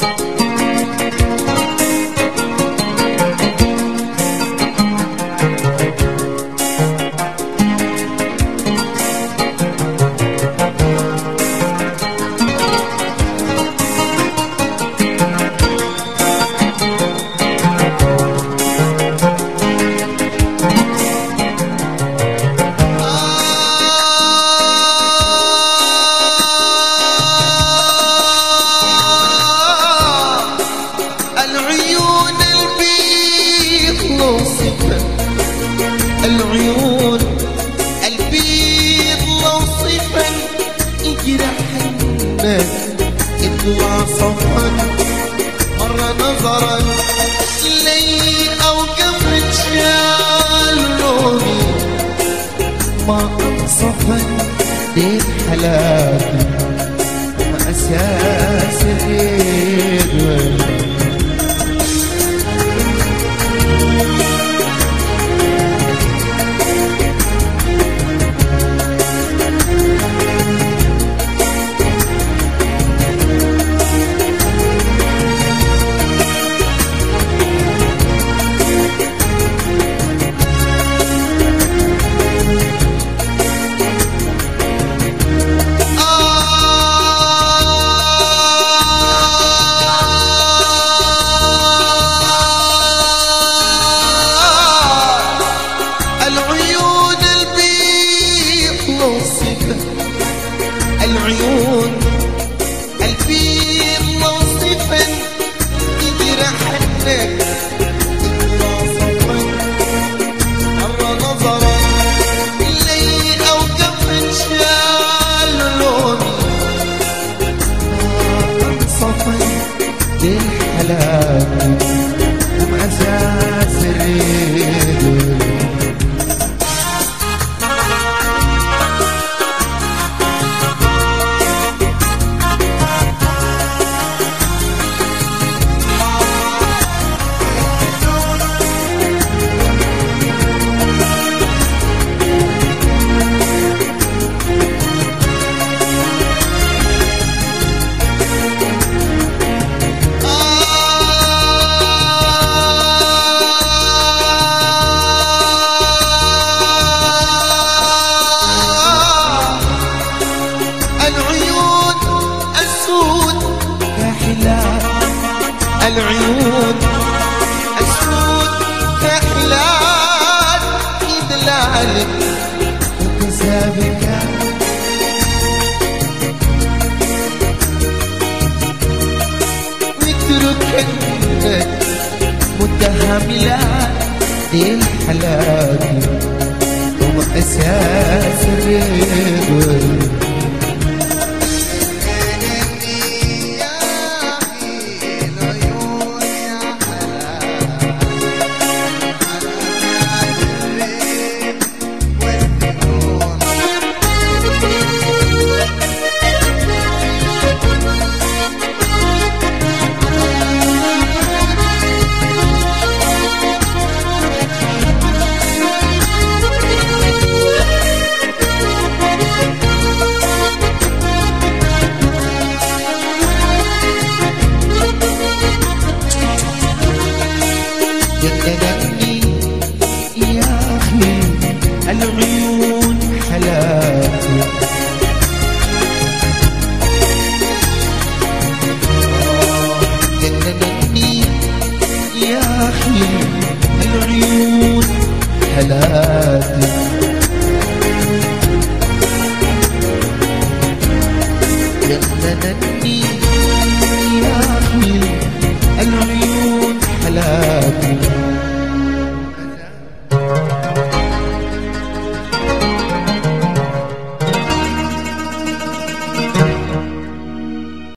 العيون البيض لو صفا يجرحنا يطلع صفا مرة نظرا لي أوقف رجال لوني ما أنصفا دين حلاتي ما أساس الريد العيون البيض موصفا يجرحنا يطلع صفا مرة نظرا لي أوقف انشال لوني ما صفا للحلال ومعزاز الريد العيون السود كحلال إدلالك وكسابك ويتركنك متهاملات دي الحلال وأساس الرضا جنني يا أخي العيون حلاتي جنني يا أخي العيون حلاتي جنني يا أخي العيون حلاتي